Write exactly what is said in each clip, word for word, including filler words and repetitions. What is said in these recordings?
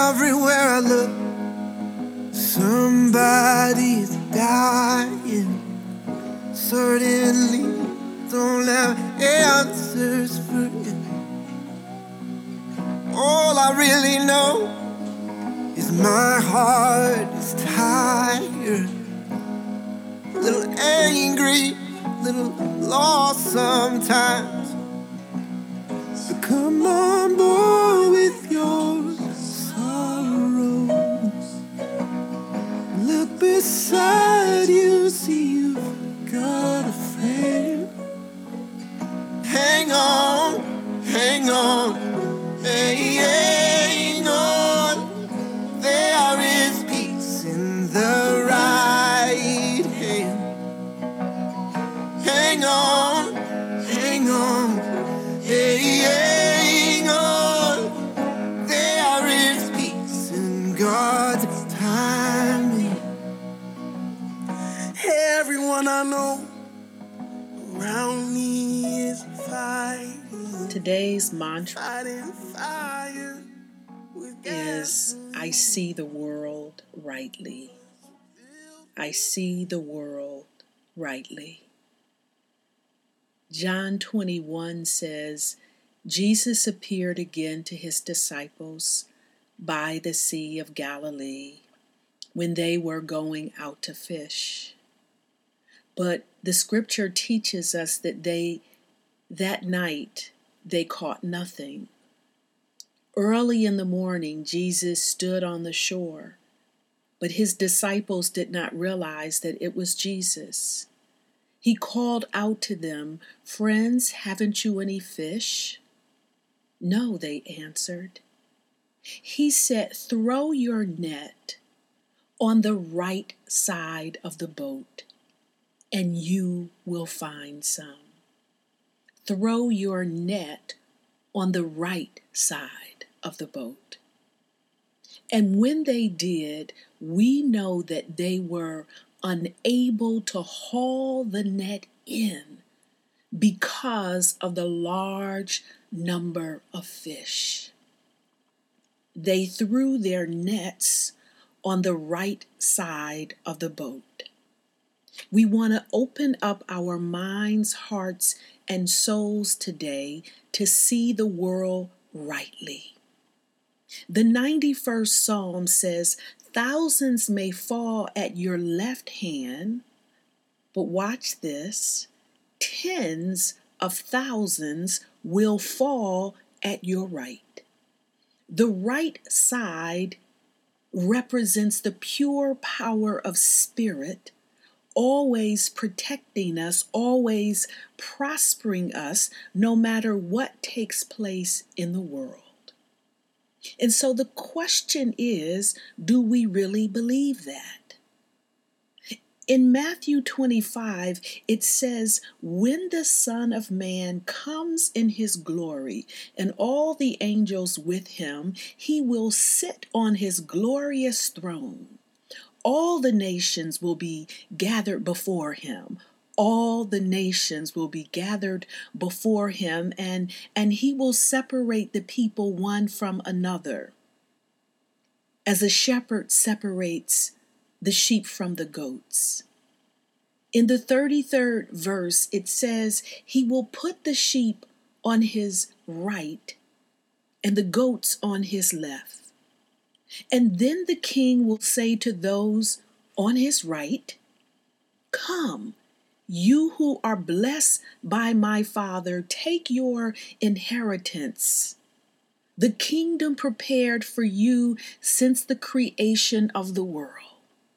Everywhere I look, somebody's dying. Certainly don't have answers for it. All I really know is my heart is tired, a little angry, a little lost sometimes. So come on board with your sorrows. Look beside you, see you've got a friend. Hang on, hang on, hey, hang on. There is peace in the right hand. Hang on, hang on, hey, hang on. There is peace in God's timing. Everyone I know around me is fighting. Today's mantra is, I see the world rightly. I see the world rightly. John twenty-one says, Jesus appeared again to his disciples by the Sea of Galilee when they were going out to fish. But the scripture teaches us that they, that night, they caught nothing. Early in the morning, Jesus stood on the shore, but his disciples did not realize that it was Jesus. He called out to them, "Friends, haven't you any fish?" "No," they answered. He said, "Throw your net on the right side of the boat, and you will find some." Throw your net on the right side of the boat. And when they did, we know that they were unable to haul the net in because of the large number of fish. They threw their nets on the right side of the boat. We want to open up our minds, hearts, and souls today to see the world rightly. The ninety-first Psalm says, "Thousands may fall at your left hand," but watch this, "tens of thousands will fall at your right." The right side represents the pure power of spirit, always protecting us, always prospering us, no matter what takes place in the world. And so the question is, do we really believe that? In Matthew twenty-five, it says, "When the Son of Man comes in his glory and all the angels with him, he will sit on his glorious throne. All the nations will be gathered before him. All the nations will be gathered before him, and, and he will separate the people one from another, as a shepherd separates the sheep from the goats." In the thirty-third verse, it says, "He will put the sheep on his right and the goats on his left. And then the king will say to those on his right, 'Come, you who are blessed by my Father, take your inheritance, the kingdom prepared for you since the creation of the world.'"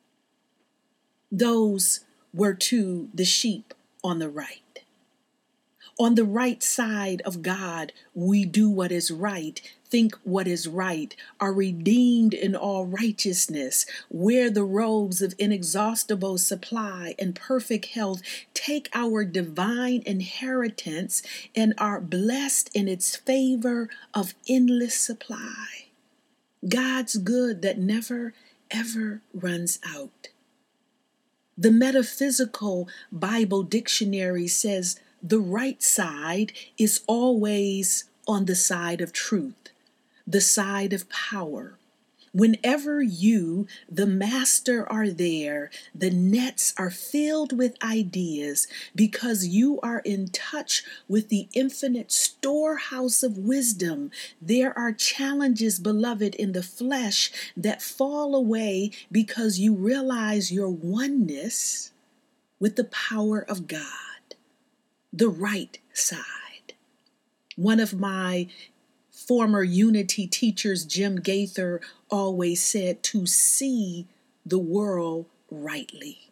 Those were to the sheep on the right. On the right side of God, we do what is right, think what is right, are redeemed in all righteousness, wear the robes of inexhaustible supply and perfect health, take our divine inheritance, and are blessed in its favor of endless supply. God's good that never, ever runs out. The Metaphysical Bible Dictionary says the right side is always on the side of truth, the side of power, Whenever you, the master, are there, the nets are filled with ideas because you are in touch with the infinite storehouse of wisdom. There are challenges, beloved, in the flesh that fall away because you realize your oneness with the power of God, the right side. One of my former Unity teachers, Jim Gaither, always said to see the world rightly.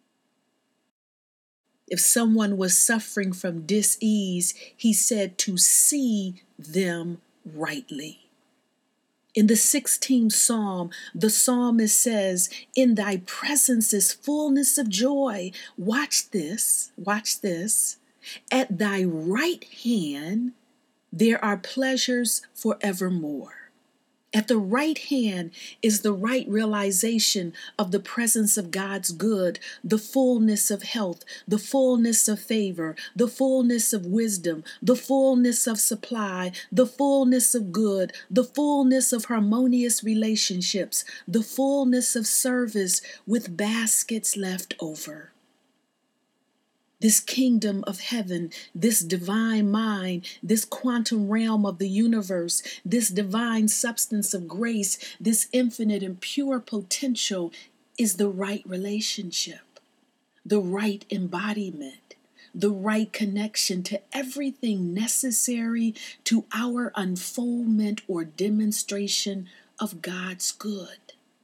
If someone was suffering from dis-ease, he said to see them rightly. In the sixteenth Psalm, the psalmist says, "In thy presence is fullness of joy." Watch this, watch this. "At thy right hand there are pleasures forevermore." At the right hand is the right realization of the presence of God's good, the fullness of health, the fullness of favor, the fullness of wisdom, the fullness of supply, the fullness of good, the fullness of harmonious relationships, the fullness of service with baskets left over. This kingdom of heaven, this divine mind, this quantum realm of the universe, this divine substance of grace, this infinite and pure potential is the right relationship, the right embodiment, the right connection to everything necessary to our unfoldment or demonstration of God's good.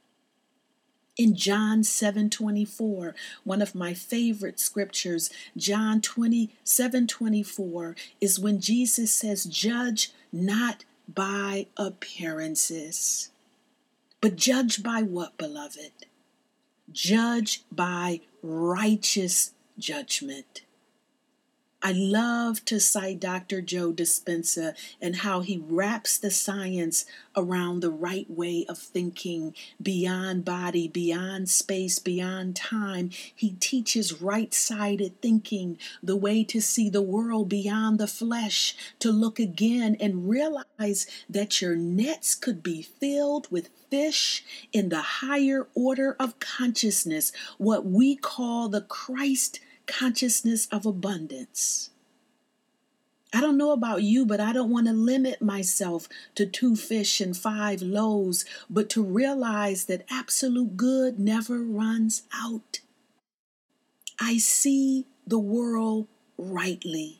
In John seven twenty-four, one of my favorite scriptures, John twenty-seven twenty-four, is when Jesus says, "Judge not by appearances." But judge by what, beloved? Judge by righteous judgment. I love to cite Doctor Joe Dispenza and how he wraps the science around the right way of thinking, beyond body, beyond space, beyond time. He teaches right-sided thinking, the way to see the world beyond the flesh, to look again and realize that your nets could be filled with fish in the higher order of consciousness, what we call the Christ consciousness of abundance. I don't know about you, but I don't want to limit myself to two fish and five loaves, but to realize that absolute good never runs out. I see the world rightly.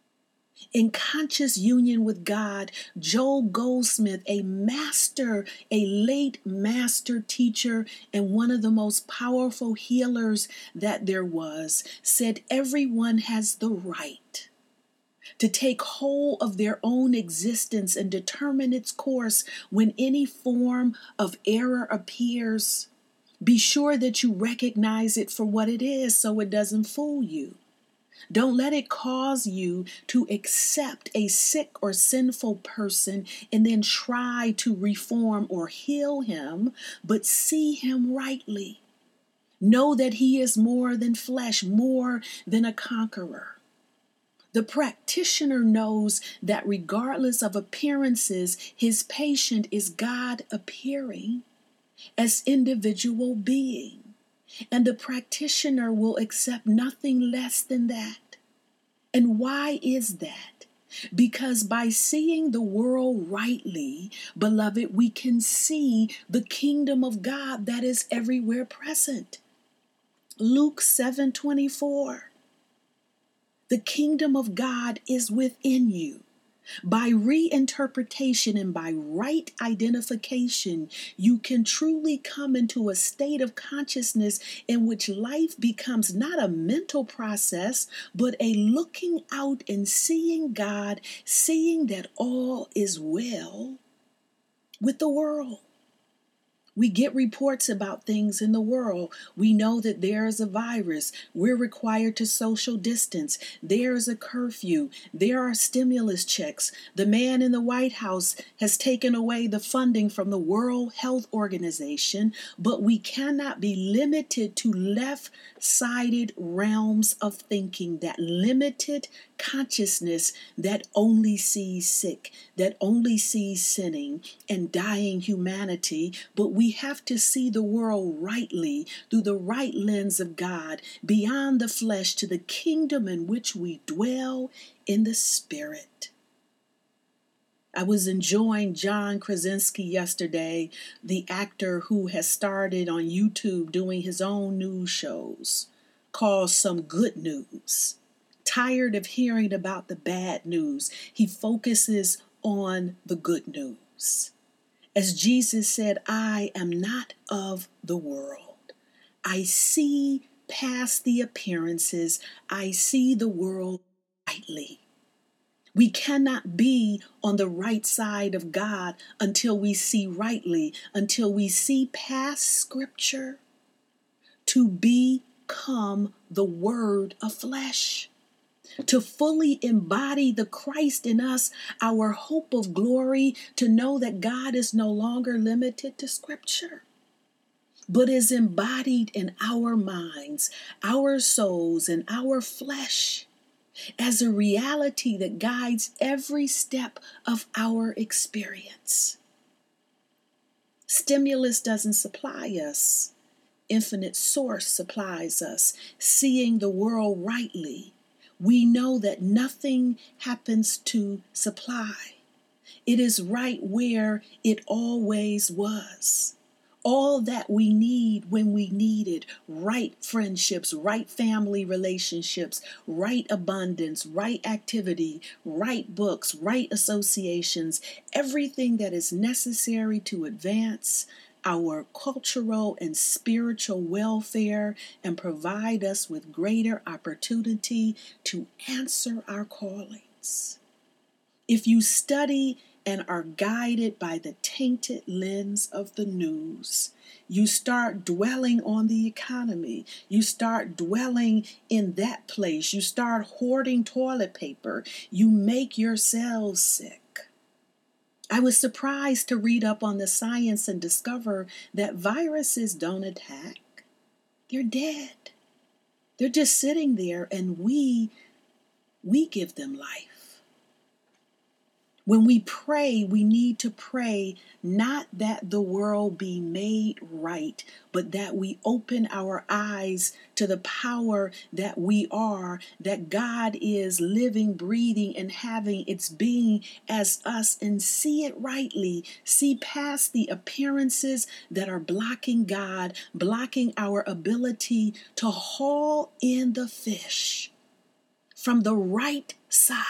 In conscious union with God, Joel Goldsmith, a master, a late master teacher, and one of the most powerful healers that there was, said everyone has the right to take hold of their own existence and determine its course when any form of error appears. Be sure that you recognize it for what it is so it doesn't fool you. Don't let it cause you to accept a sick or sinful person and then try to reform or heal him, but see him rightly. Know that he is more than flesh, more than a conqueror. The practitioner knows that regardless of appearances, his patient is God appearing as individual being. And the practitioner will accept nothing less than that. And why is that? Because by seeing the world rightly, beloved, we can see the kingdom of God that is everywhere present. Luke seven twenty-four. The kingdom of God is within you. By reinterpretation and by right identification, you can truly come into a state of consciousness in which life becomes not a mental process, but a looking out and seeing God, seeing that all is well with the world. We get reports about things in the world. We know that there is a virus. We're required to social distance. There is a curfew. There are stimulus checks. The man in the White House has taken away the funding from the World Health Organization, but we cannot be limited to left-sided realms of thinking, that limited consciousness that only sees sick, that only sees sinning and dying humanity, but we have to see the world rightly through the right lens of God, beyond the flesh to the kingdom in which we dwell in the spirit. I was enjoying John Krasinski yesterday, the actor who has started on YouTube doing his own news shows, called Some Good News. Tired of hearing about the bad news, he focuses on the good news. As Jesus said, I am not of the world. I see past the appearances. I see the world rightly. We cannot be on the right side of God until we see rightly, until we see past Scripture to become the Word of flesh, to fully embody the Christ in us, our hope of glory, to know that God is no longer limited to Scripture, but is embodied in our minds, our souls, and our flesh, as a reality that guides every step of our experience. Stimulus doesn't supply us. Infinite Source supplies us, seeing the world rightly. We know that nothing happens to supply. It is right where it always was. All that we need when we need it, right friendships, right family relationships, right abundance, right activity, right books, right associations, everything that is necessary to advance our cultural and spiritual welfare and provide us with greater opportunity to answer our callings. If you study and are guided by the tainted lens of the news, you start dwelling on the economy. You start dwelling in that place. You start hoarding toilet paper. You make yourselves sick. I was surprised to read up on the science and discover that viruses don't attack. They're dead. They're just sitting there, and we, we give them life. When we pray, we need to pray not that the world be made right, but that we open our eyes to the power that we are, that God is living, breathing, and having its being as us, and see it rightly, see past the appearances that are blocking God, blocking our ability to haul in the fish from the right side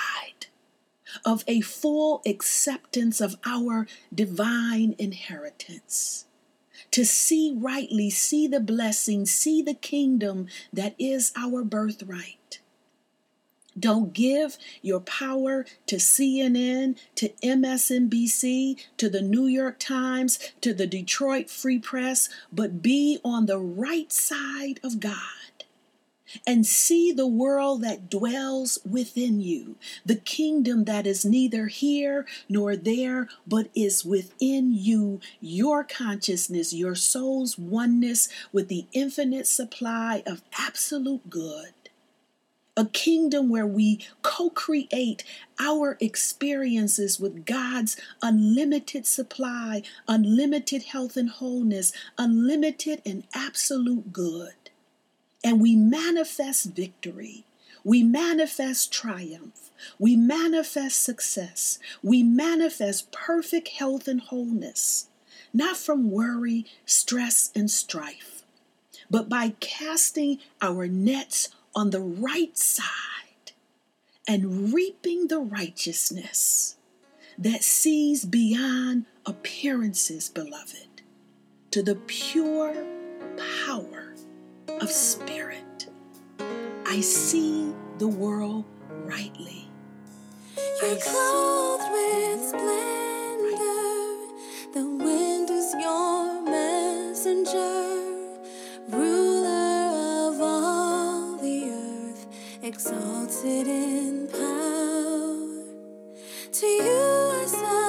of a full acceptance of our divine inheritance. To see rightly, see the blessing, see the kingdom that is our birthright. Don't give your power to C N N, to M S N B C, to the New York Times, to the Detroit Free Press, but be on the right side of God. And see the world that dwells within you, the kingdom that is neither here nor there, but is within you, your consciousness, your soul's oneness with the infinite supply of absolute good. A kingdom where we co-create our experiences with God's unlimited supply, unlimited health and wholeness, unlimited and absolute good. And we manifest victory. We manifest triumph. We manifest success. We manifest perfect health and wholeness, not from worry, stress, and strife, but by casting our nets on the right side and reaping the righteousness that sees beyond appearances, beloved, to the pure power of spirit. I see the world rightly. You're clothed with splendor. The wind is your messenger. Ruler of all the earth, exalted in power. To you I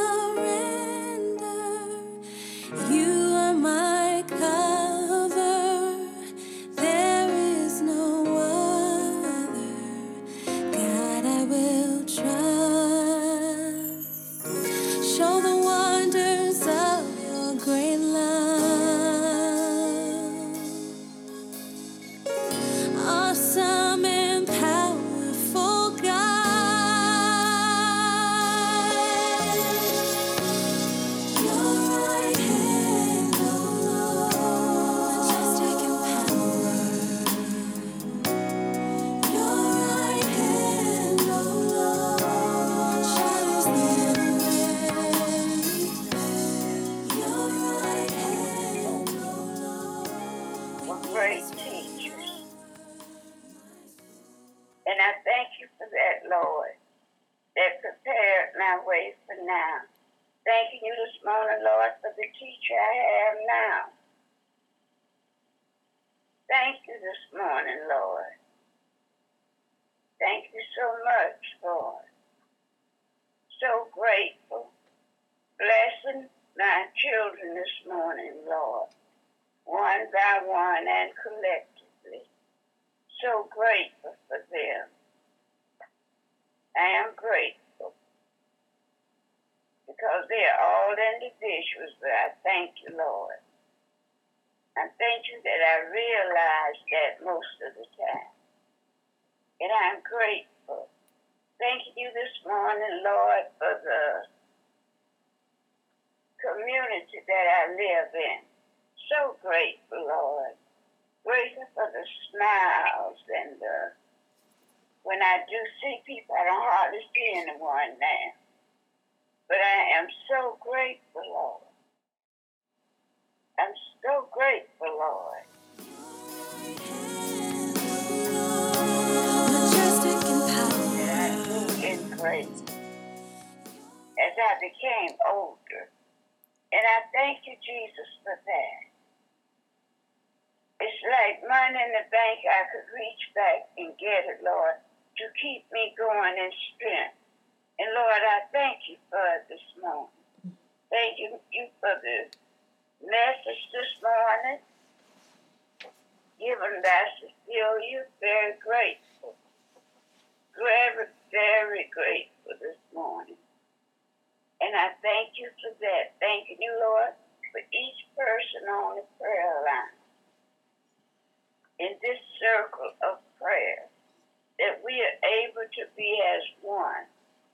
surrender. You are my cover. There is no other. God, I great teachers. And I thank you for that, Lord, that prepared my way for now. Thanking you this morning, Lord, for the teacher I have now. Thank you this morning, Lord. Thank you so much, Lord. So grateful. Blessing my children this morning, Lord, one by one and collectively. So grateful for them. I am grateful because they are all individuals, but I thank you, Lord. I thank you that I realize that most of the time. And I'm grateful. Thanking you this morning, Lord, for the community that I live in. So grateful, Lord. Grateful for the smiles and the, when I do see people, I don't hardly see anyone now. But I am so grateful, Lord. I'm so grateful, Lord. That I grew in grace as I became older. And I thank you, Jesus, for that. It's like money in the bank, I could reach back and get it, Lord, to keep me going in strength. And Lord, I thank you for it this morning. Thank you, you for the message this morning. Given by Cecilia, very grateful. Very, very grateful this morning. And I thank you for that. Thanking you, Lord, for each person on the prayer line. In this circle of prayer, that we are able to be as one.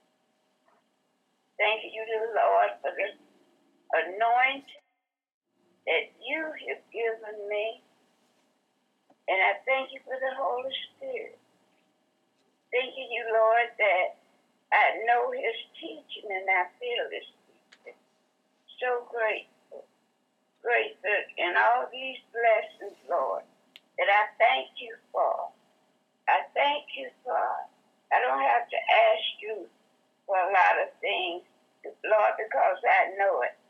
Thank you, Lord, for the anointing that you have given me. And I thank you for the Holy Spirit. Thanking you, Lord, that I know his teaching and I feel his teaching. So grateful. Grateful in all these blessings, Lord, that I thank you for. I thank you for. I don't have to ask you for a lot of things, Lord, because I know it.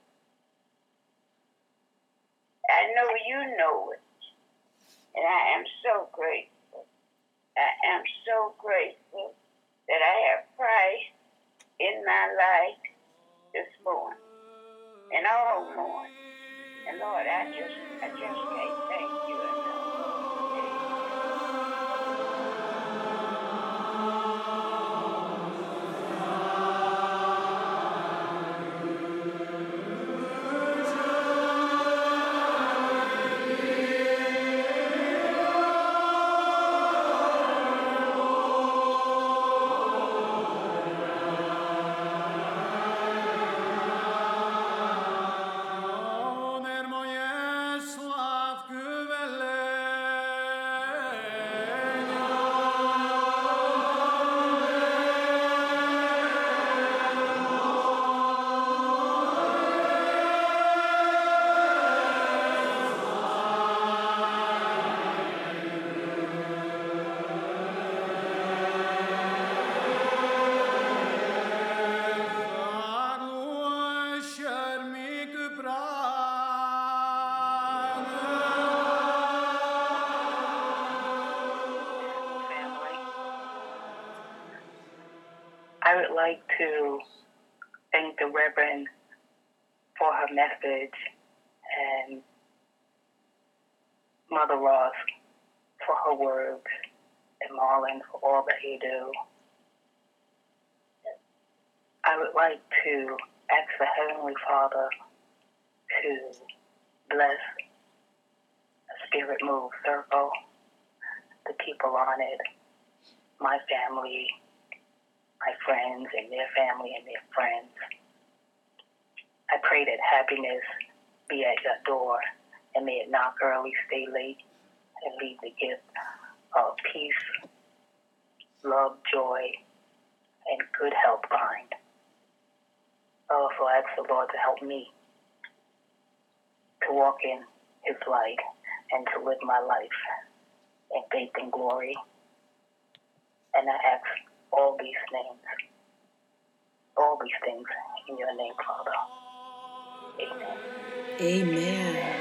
I know you know it. And I am so grateful. I am so grateful that I have Christ in my life this morning and all morning. And Lord, I just, I just can't thank you enough. I would like to thank the Reverend for her message and Mother Ross for her words and Marlon for all that he do. I would like to ask the Heavenly Father to bless the Spirit Move Circle, the people on it, my family, my friends and their family and their friends. I pray that happiness be at your door and may it knock early, stay late, and leave the gift of peace, love, joy, and good health behind. I also ask the Lord to help me to walk in his light and to live my life in faith and glory. And I ask all these names, all these things in your name, Father. Amen. Amen.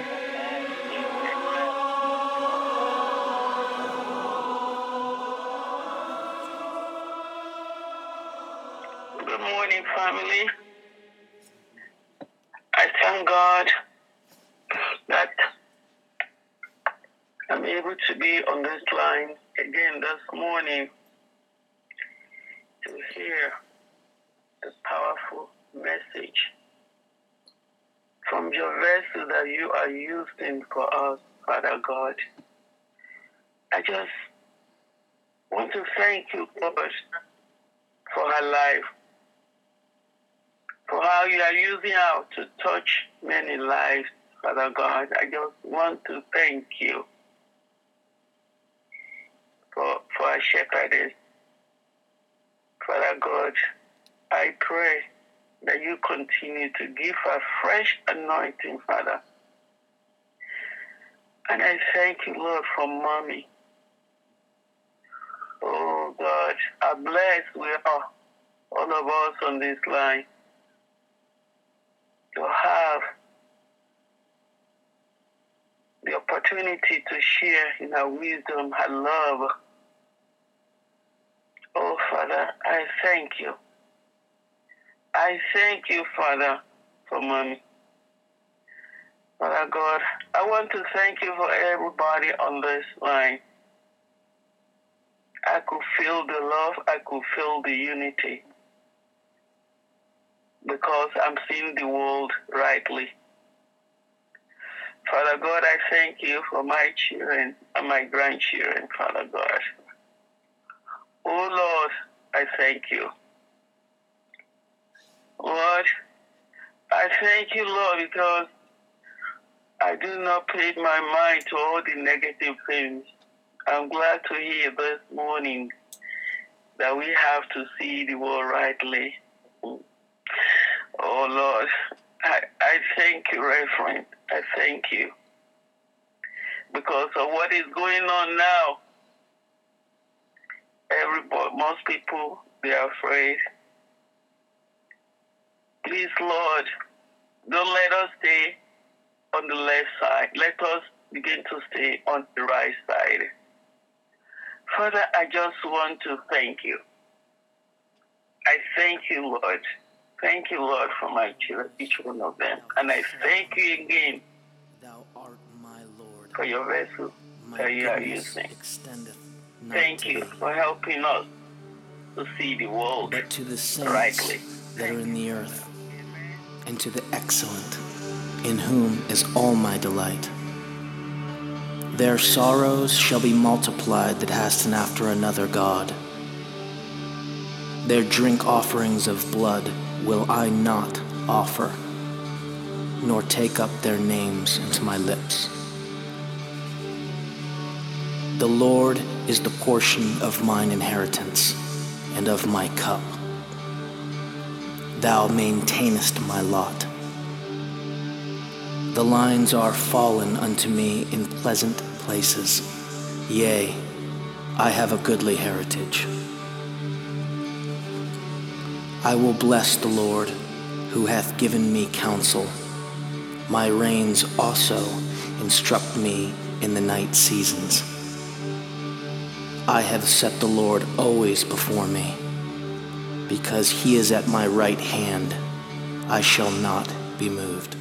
Good morning, family. I thank God that I'm able to be on this line again this morning to hear this powerful message from your vessel that you are using for us, Father God. I just want to thank you, Lord, for her life, for how you are using her to touch many lives, Father God. I just want to thank you for, for our shepherdess. Father God, I pray that you continue to give her fresh anointing, Father. And I thank you, Lord, for Mommy. Oh, God, I bless we are, all of us on this line, to have the opportunity to share in her wisdom, her love. Oh, Father, I thank you. I thank you, Father, for Mommy. Father God, I want to thank you for everybody on this line. I could feel the love, I could feel the unity, because I'm seeing the world rightly. Father God, I thank you for my children and my grandchildren, Father God. Oh Lord, I thank you. Lord, I thank you, Lord, because I do not pay my mind to all the negative things. I'm glad to hear this morning that we have to see the world rightly. Oh Lord, I, I thank you, Reverend. I thank you. Because of what is going on now, everybody, most people, they are afraid. Please, Lord, don't let us stay on the left side. Let us begin to stay on the right side. Father, I just want to thank you. I thank you, Lord. Thank you, Lord, for my children, each one of them. And I thank you again Thou art my Lord, for your vessel that you are using. Thank you thee, for helping us to see the world but to the saints rightly. that are in the earth, and to the excellent, in whom is all my delight. Their sorrows shall be multiplied that hasten after another God. Their drink offerings of blood will I not offer, nor take up their names into my lips. The Lord is the portion of mine inheritance and of my cup. Thou maintainest my lot. The lines are fallen unto me in pleasant places. Yea, I have a goodly heritage. I will bless the Lord, who hath given me counsel. My reins also instruct me in the night seasons. I have set the Lord always before me. Because he is at my right hand, I shall not be moved.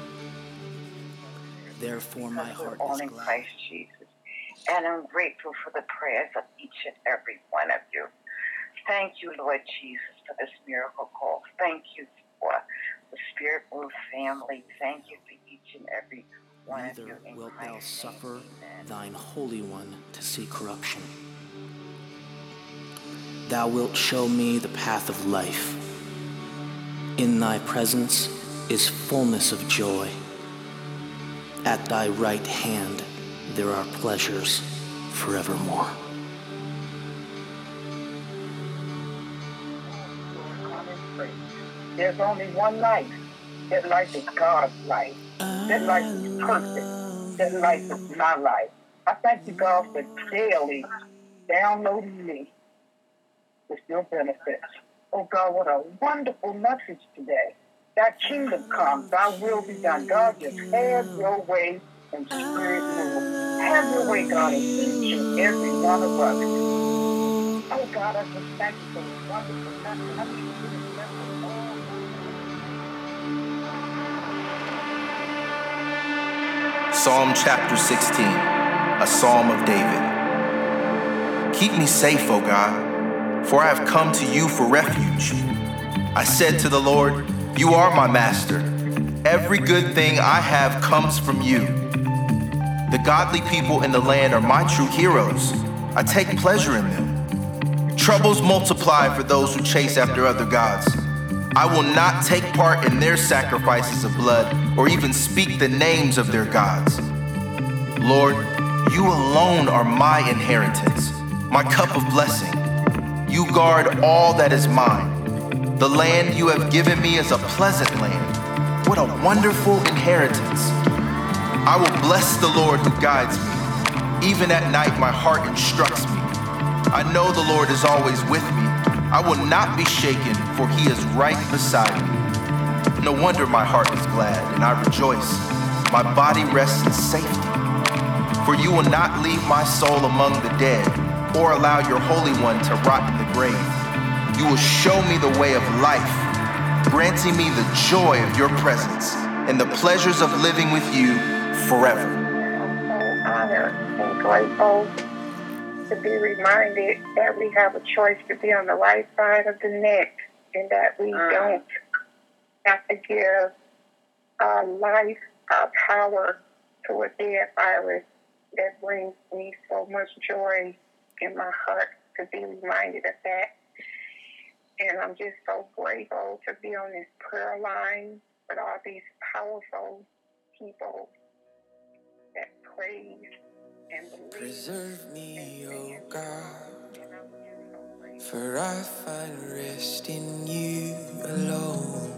Therefore my heart all is in glad. Christ Jesus. And I'm grateful for the prayers of each and every one of you. Thank you, Lord Jesus, for this miracle call. Thank you for the Spirit Move family. Thank you for each and every one of you. Neither In wilt thou Christ's suffer name, amen. thine Holy One to see corruption. Thou wilt show me the path of life. In thy presence is fullness of joy. At thy right hand there are pleasures forevermore. There's only one life. That life is God's life. That life is perfect. that life is my life. I thank you, God, for daily downloading me with your benefits. Oh, God, what a wonderful message today. That kingdom come, thy will be done. God, just have your way and spirit move. Have your way, God, in each and every one of us. Oh, God, I just thank you for this wonderful message. I need you to remember all. Psalm chapter sixteen, a psalm of David. Keep me safe, O God, for I have come to you for refuge. I said to the Lord, you are my master. Every good thing I have comes from you. The godly people in the land are my true heroes. I take pleasure in them. Troubles multiply for those who chase after other gods. I will not take part in their sacrifices of blood or even speak the names of their gods. Lord, you alone are my inheritance, my cup of blessing. You guard all that is mine. The land you have given me is a pleasant land. What a wonderful inheritance. I will bless the Lord who guides me. Even at night, my heart instructs me. I know the Lord is always with me. I will not be shaken, for he is right beside me. No wonder my heart is glad, and I rejoice. My body rests in safety. For you will not leave my soul among the dead, or allow your Holy One to rot in the grave. You will show me the way of life, granting me the joy of your presence and the pleasures of living with you forever. I'm so honored and grateful to be reminded that we have a choice to be on the right side of the net and that we mm. don't have to give our life, our power to a dead virus. That brings me so much joy in my heart to be reminded of that. And I'm just so grateful to be on this prayer line with all these powerful people that praise and believe. Preserve me, O God, for I find rest in you alone.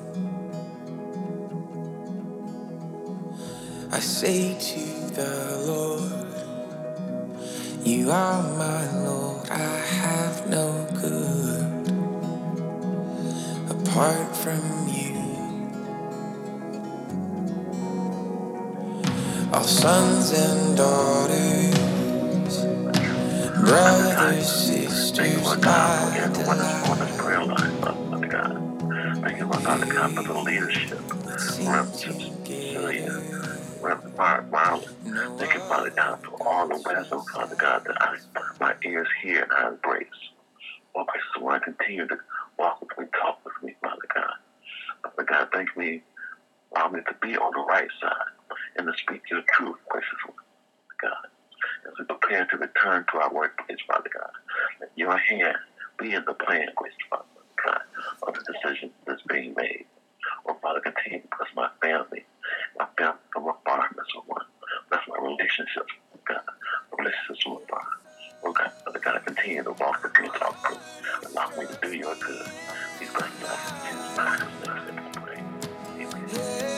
I say to the Lord, you are my Lord, I have no good apart from you. All sons and daughters, brothers, sisters, my delight. Prayer line, Father God. Thank you, Lord Father God, for the leadership, Reverend Celia, Reverend Marlon. Thank you, Father God, for all the wisdom, Father God, that I, my ears hear and I embrace. Lord, I just want to continue to walk with me, talk with me, Father God. Father God, thank me, allow me to be on the right side and to speak your truth, gracious God. As we prepare to return to our workplace, Father God, let your hand be in the plan, gracious Father God, of the decision that's being made. Oh, Father, continue to bless my family, my family from afar, that's one. Bless my relationships, God, relationships from afar. Oh, God, Father God, continue to walk with me, talk with me. Allow me to do your good. These blessings I choose not to pray. Amen.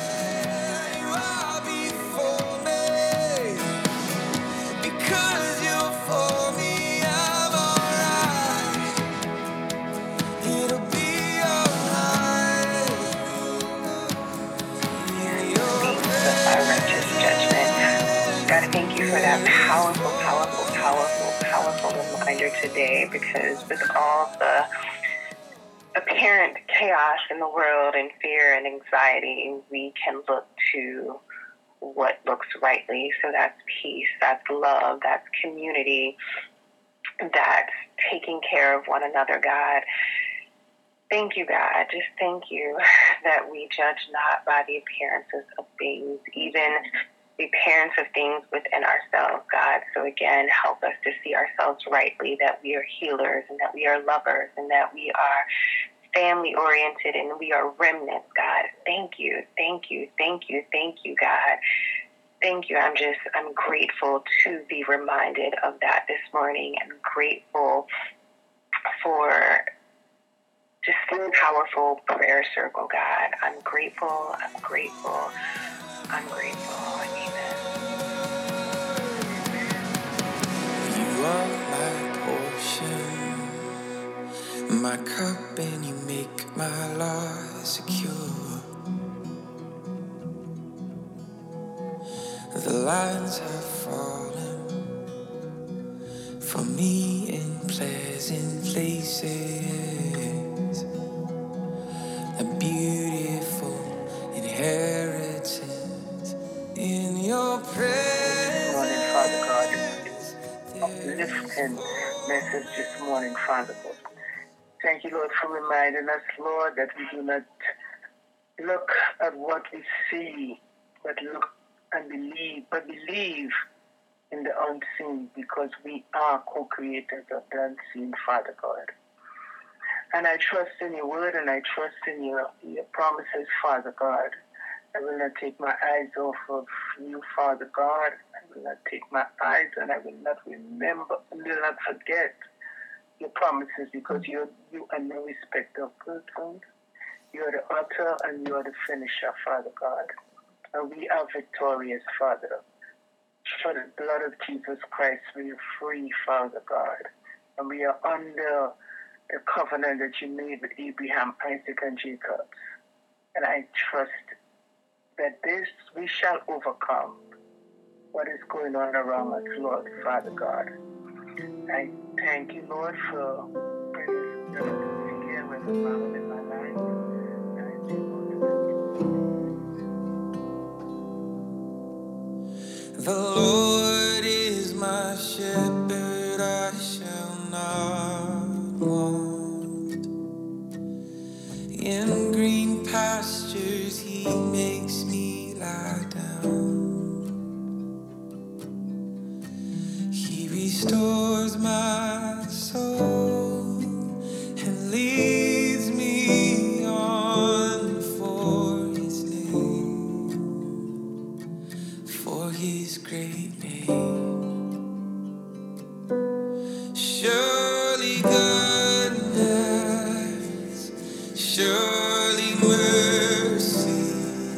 God, thank you for that powerful, powerful, powerful, powerful reminder today, because with all the apparent chaos in the world and fear and anxiety, we can look to what looks rightly. So that's peace, that's love, that's community, that's taking care of one another, God. Thank you, God. Just thank you that we judge not by the appearances of things, even the appearance of things within ourselves, God. So again, help us to see ourselves rightly, that we are healers and that we are lovers and that we are family-oriented and we are remnants, God. Thank you, thank you, thank you, thank you, God. Thank you. I'm just, I'm grateful to be reminded of that this morning. I'm grateful for just this powerful prayer circle, God. I'm grateful, I'm grateful, I'm grateful. Amen. my cup and you make my life secure. The lines have fallen for me in pleasant places. A beautiful inheritance in your presence. Morning, Father God. Uplifting message this morning, Father God. Thank you, Lord, for reminding us, Lord, that we do not look at what we see, but look and believe, but believe in the unseen, because we are co-creators of the unseen, Father God. And I trust in your word and I trust in your, your promises, Father God. I will not take my eyes off of you, Father God. I will not take my eyes and I will not remember, I will not forget your promises, because you you are no respecter of persons. You are the author and you are the finisher, Father God. And we are victorious, Father. Through the blood of Jesus Christ, we are free, Father God. And we are under the covenant that you made with Abraham, Isaac, and Jacob. And I trust that this, we shall overcome what is going on around us, Lord, Father God. I thank you, Lord, for bringing us here with the Bible in my life. And I thank you, The Lord is my shepherd, I shall not want. In green pastures he makes me lie down. He restores my soul and leads me on for his name, for his great name. Surely goodness, surely mercy,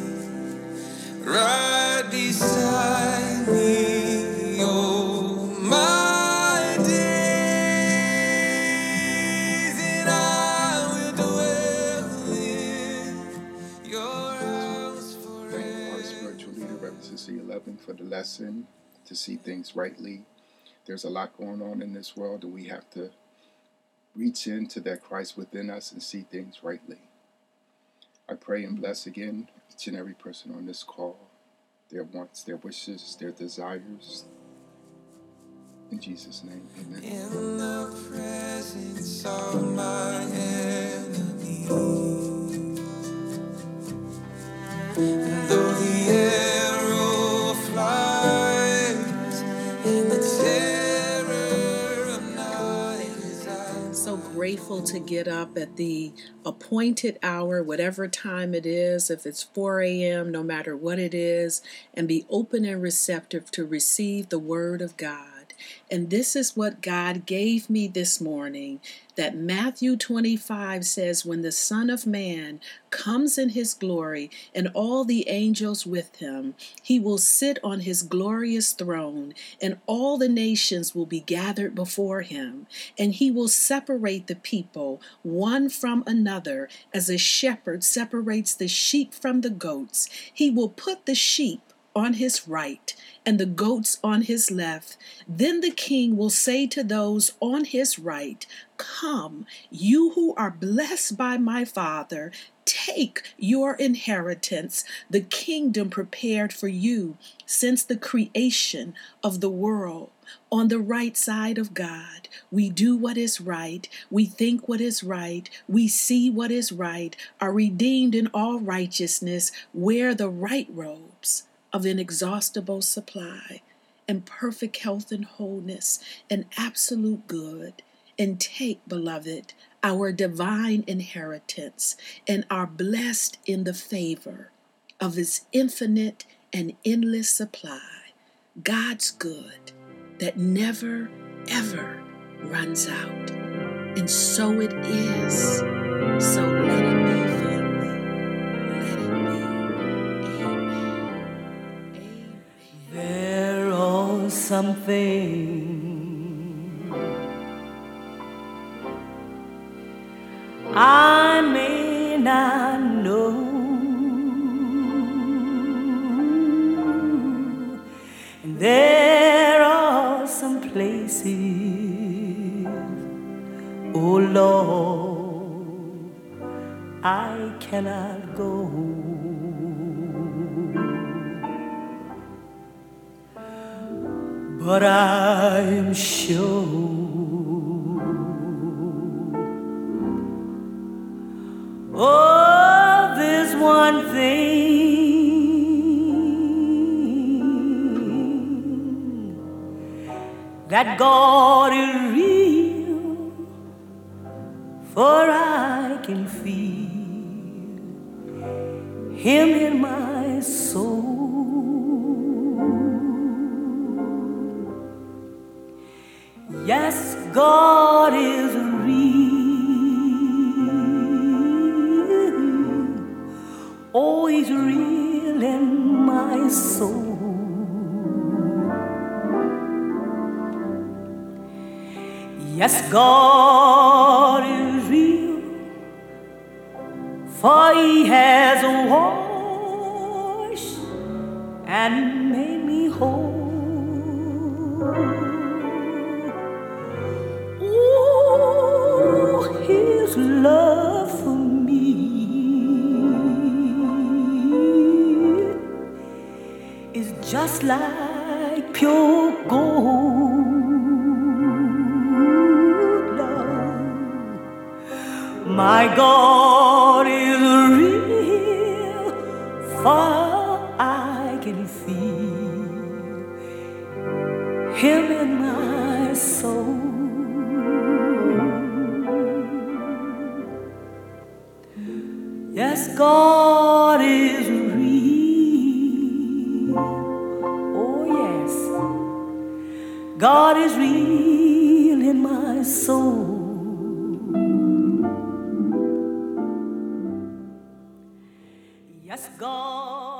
right beside me, oh my days, and I will dwell in your house Thank you, our forever. spiritual leader, Reverend Sister eleven, for the lesson, to see things rightly. There's a lot going on in this world, and we have to reach into that Christ within us and see things rightly. I pray and bless again each and every person on this call, their wants, their wishes, their desires. In Jesus' name, amen. In the presence of my enemies, though the arrow flies and the terror of night is out. So grateful to get up at the appointed hour, whatever time it is, if it's four a.m., no matter what it is, and be open and receptive to receive the word of God. And this is what God gave me this morning, that Matthew twenty-five says, when the Son of Man comes in his glory and all the angels with him, he will sit on his glorious throne, and all the nations will be gathered before him, and he will separate the people one from another, as a shepherd separates the sheep from the goats. He will put the sheep on his right and the goats on his left. Then the king will say to those on his right, "Come, you who are blessed by my Father, take your inheritance, the kingdom prepared for you since the creation of the world." On the right side of God, we do what is right, we think what is right, we see what is right, are redeemed in all righteousness, wear the right robes of inexhaustible supply, and perfect health and wholeness, and absolute good, and take, beloved, our divine inheritance, and are blessed in the favor of his infinite and endless supply, God's good that never, ever runs out. And so it is. So let it be, family. Let it be. Amen. There are some things There are some places, oh Lord, I cannot go. But I'm sure oh, there's one thing, that God is real, for I can feel Him in my soul. Yes, God is real. Oh, He's real in my soul. Yes, God is real, for He has washed and made me whole. Oh, His love for me is just like pure gold. Love, my God is real, for I can feel Him in my soul. Yes, God is real. Oh, yes, God is real in my soul. Yes, God.